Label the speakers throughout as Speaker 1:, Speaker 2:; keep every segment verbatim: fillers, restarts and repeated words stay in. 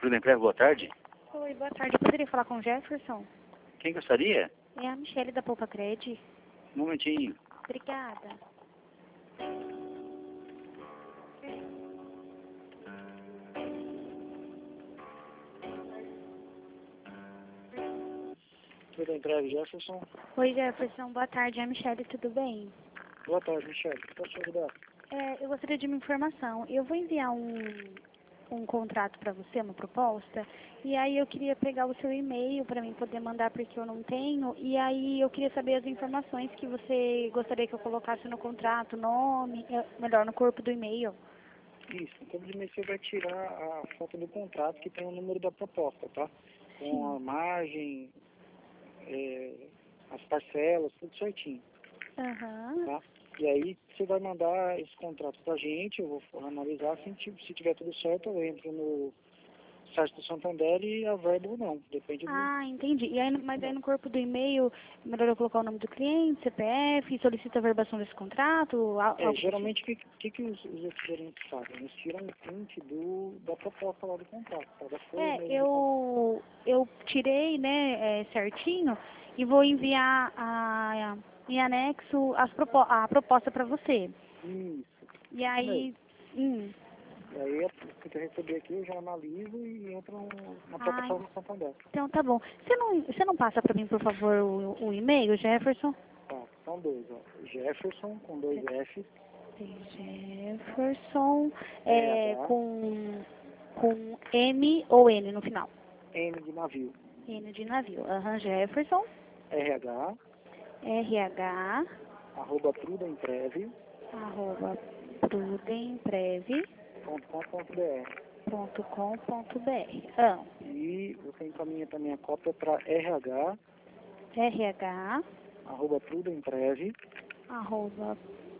Speaker 1: Tudo bem, boa tarde.
Speaker 2: Oi, boa tarde. Eu poderia falar com o Jefferson?
Speaker 1: Quem gostaria?
Speaker 2: É a Michele da Poupa Cred.
Speaker 1: Um momentinho.
Speaker 2: Obrigada.
Speaker 3: Tudo bem, entregue, Jefferson?
Speaker 2: Oi, Jefferson. Boa tarde. É a Michele, tudo bem?
Speaker 3: Boa tarde, Michele. Posso te ajudar?
Speaker 2: É, eu gostaria de uma informação. Eu vou enviar um, um contrato para você, uma proposta, e aí eu queria pegar o seu e-mail para mim poder mandar porque eu não tenho, e aí eu queria saber as informações que você gostaria que eu colocasse no contrato, nome, é, melhor, no corpo do e-mail.
Speaker 3: Isso. No corpo de e-mail você vai tirar a foto do contrato que tem o número da proposta, tá? Com
Speaker 2: Sim.
Speaker 3: a margem, é, as parcelas, tudo certinho,
Speaker 2: Aham.
Speaker 3: tá? E aí você vai mandar esse contrato pra gente, eu vou analisar, se, se tiver tudo certo, eu entro no site do Santander e averbo ou não, depende do...
Speaker 2: Ah, entendi. E aí, mas aí no corpo do e-mail, melhor eu colocar o nome do cliente, C P F, solicita a verbação desse contrato? al-
Speaker 3: É,
Speaker 2: algo do
Speaker 3: geralmente o que, que, que os, os outros gerentes fazem? Eles tiram um print do, da proposta lá do contrato, tá? Da
Speaker 2: tipo?
Speaker 3: folha
Speaker 2: É,
Speaker 3: mesmo do contrato.
Speaker 2: eu, eu tirei, né, é, certinho e vou enviar a, em anexo as propo a proposta para você.
Speaker 3: Isso,
Speaker 2: E
Speaker 3: isso mesmo.
Speaker 2: aí, hum,
Speaker 3: E aí, o que eu receber aqui, eu já analiso e entro no- na
Speaker 2: ai,
Speaker 3: plataforma do Santander.
Speaker 2: então tá bom. Você não, você não passa para mim, por favor, o, o e-mail, Jefferson?
Speaker 3: Tá, são dois, ó. Jefferson, com dois F,
Speaker 2: Jefferson, é,
Speaker 3: RH,
Speaker 2: com, com M ou N no final.
Speaker 3: N de navio,
Speaker 2: N de navio. Aham, Jefferson,
Speaker 3: RH,
Speaker 2: R H,
Speaker 3: arroba prudemprev
Speaker 2: arroba prudemprev
Speaker 3: ponto com ponto br.
Speaker 2: ponto com ponto br. Ah,
Speaker 3: E você encaminha também a cópia para RH,
Speaker 2: R H,
Speaker 3: arroba prudemprev
Speaker 2: arroba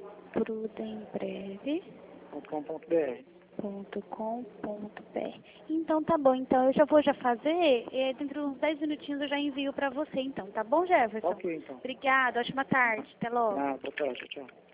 Speaker 2: prudemprev
Speaker 3: ponto com ponto br.
Speaker 2: ponto com ponto br. Então tá bom, então eu já vou já fazer, é, dentro de uns dez minutinhos eu já envio para você então, tá bom, Jefferson?
Speaker 3: Ok, então.
Speaker 2: Obrigada, ótima tarde, até logo.
Speaker 3: Ah, boa tarde, tchau.